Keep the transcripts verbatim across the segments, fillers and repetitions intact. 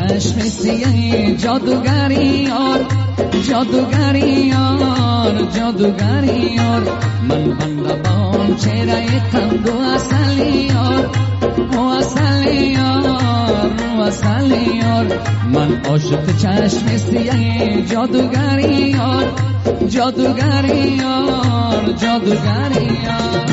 چشم سیه جادوگری یار، جادوگری یار، جادوگری یار. من بنده بام چهره قند و اصلی یار، و اصلی یار، و اصلی یار. من عاشق چشم سیه جادوگری یار، جادوگری یار، جادوگری یار.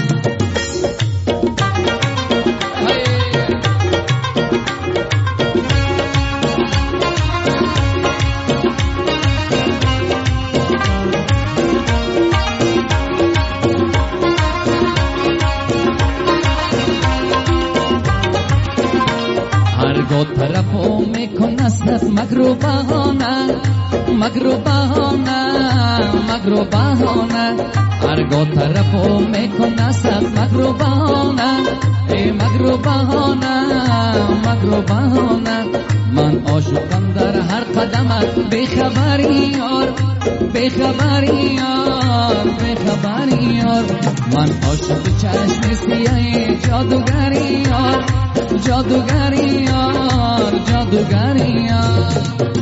هرگاه طرفو میکنست مگرو بهانه، مگرو بهانه، مگرو بهانه. هرگاه طرفو میکنست مگرو بهانه، ای مگرو بهانه، مگرو بهانه. من عاشقم در هر قدمت بیخبری یار، بیخبری یار، بیخبری یار. من عاشق چشم سیه جادوگری یار، جادوگری یار، جادوگری یار.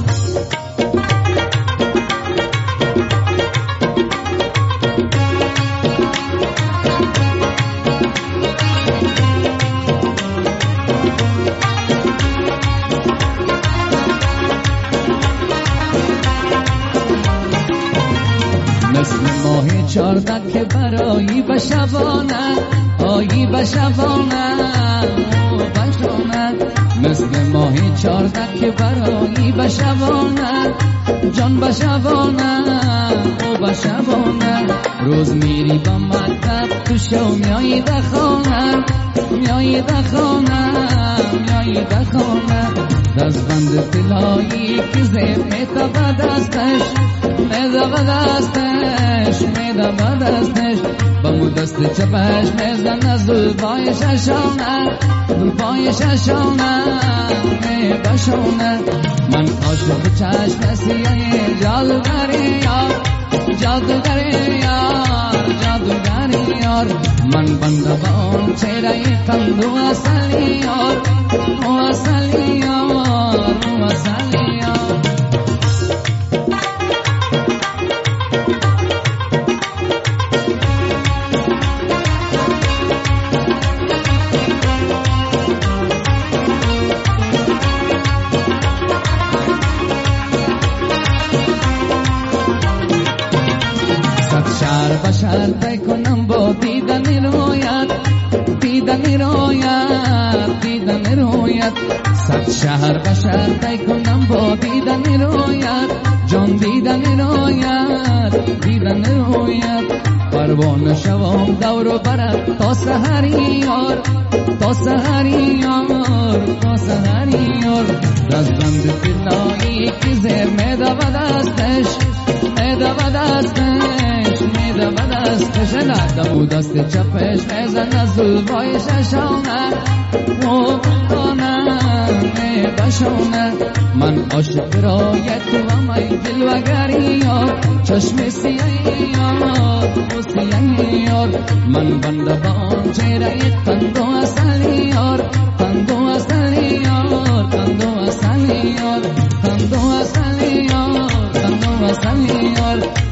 مثل ماه چارده که برایی به شبانه، آیی به شبانه، بشانه. مثل ماه چارده که برایی به شبانه، جان به شبانه، او به شبانه. روز میری با مکتب تو شو میایی ده خانه، میایی ده خانه، میایی ده خانه. دستبند طلایی که زیر میده به دستش، میده به دستش، میده به دستش. با مو دست چپش میزنه زلفای ششانه، زلفای ششانه، می بشانه. من عاشق چشم سیه جادوگری یار، جادوگری یار، جادوگری یار. من بنده بام چهره قند و اصلی یار، و اصلی یار، و اصلی یار. شهر بشر بکنم با دیدن رویت، دیدن رویت، دیدن رویت. صد شهر بشر بکنم با دیدن رویت، جان دیدن رویت، دیدن رویت. پروانه شوام دور و برت تا سحری یار، تا سحری یار، تا سحری یار. دستبند طلایی که زیر میده به دستش، میده به دستش، میده به دستش. دمو دست چپش میزنه زلفای ششانه، و بشانه، می بشانه. من عاشق رایت توام ای جلوگری یار، چشم سیه یار، و سیه یار. من بنده بام چهره قند و اصلی یار، قند و اصلی یار، قند و اصلی یار، قند و اصلی یار، قند و اصلی یار.